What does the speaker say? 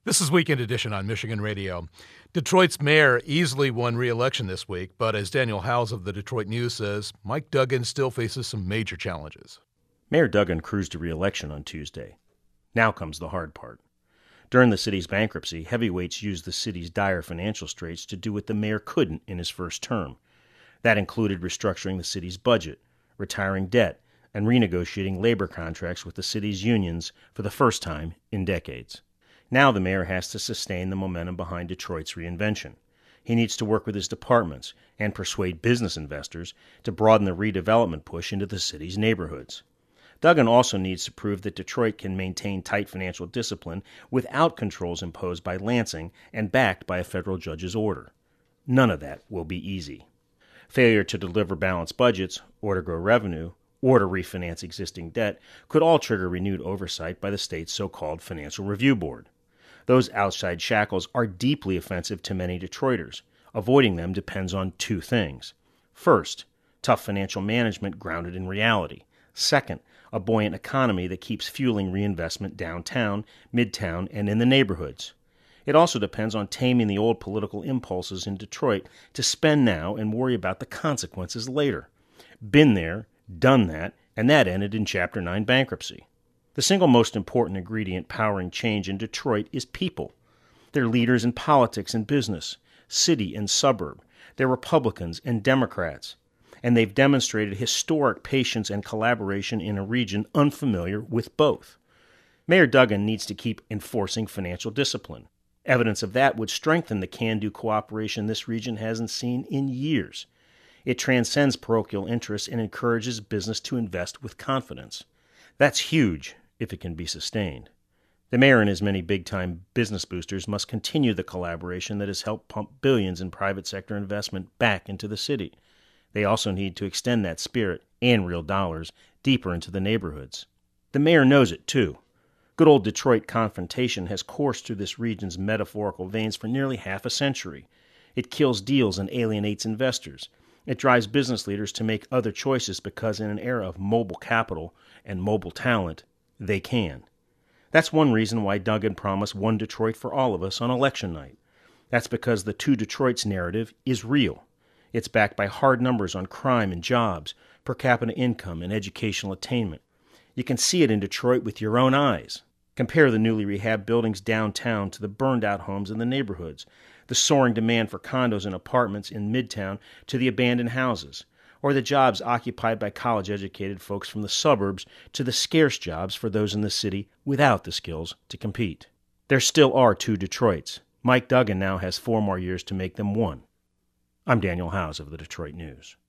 This is Weekend Edition on Michigan Radio. Detroit's mayor easily won re-election this week, but as Daniel Howes of the Detroit News says, Mike Duggan still faces some major challenges. Mayor Duggan cruised to re-election on Tuesday. Now comes the hard part. During the city's bankruptcy, heavyweights used the city's dire financial straits to do what the mayor couldn't in his first term. That included restructuring the city's budget, retiring debt, and renegotiating labor contracts with the city's unions for the first time in decades. Now the mayor has to sustain the momentum behind Detroit's reinvention. He needs to work with his departments and persuade business investors to broaden the redevelopment push into the city's neighborhoods. Duggan also needs to prove that Detroit can maintain tight financial discipline without controls imposed by Lansing and backed by a federal judge's order. None of that will be easy. Failure to deliver balanced budgets, or to grow revenue, or to refinance existing debt could all trigger renewed oversight by the state's so-called Financial Review Board. Those outside shackles are deeply offensive to many Detroiters. Avoiding them depends on two things. First, tough financial management grounded in reality. Second, a buoyant economy that keeps fueling reinvestment downtown, midtown, and in the neighborhoods. It also depends on taming the old political impulses in Detroit to spend now and worry about the consequences later. Been there, done that, and that ended in Chapter 9 bankruptcy. The single most important ingredient powering change in Detroit is people. They're leaders in politics and business, city and suburb. They're Republicans and Democrats. And they've demonstrated historic patience and collaboration in a region unfamiliar with both. Mayor Duggan needs to keep enforcing financial discipline. Evidence of that would strengthen the can-do cooperation this region hasn't seen in years. It transcends parochial interests and encourages business to invest with confidence. That's huge if it can be sustained. The mayor and his many big-time business boosters must continue the collaboration that has helped pump billions in private sector investment back into the city. They also need to extend that spirit and real dollars deeper into the neighborhoods. The mayor knows it, too. Good old Detroit confrontation has coursed through this region's metaphorical veins for nearly half a century. It kills deals and alienates investors. It drives business leaders to make other choices because in an era of mobile capital and mobile talent, they can. That's one reason why Duggan promised one Detroit for all of us on election night. That's because the two Detroits narrative is real. It's backed by hard numbers on crime and jobs, per capita income, and educational attainment. You can see it in Detroit with your own eyes. Compare the newly rehabbed buildings downtown to the burned-out homes in the neighborhoods, the soaring demand for condos and apartments in Midtown to the abandoned houses, or the jobs occupied by college-educated folks from the suburbs to the scarce jobs for those in the city without the skills to compete. There still are two Detroits. Mike Duggan now has 4 more years to make them one. I'm Daniel Howes of the Detroit News.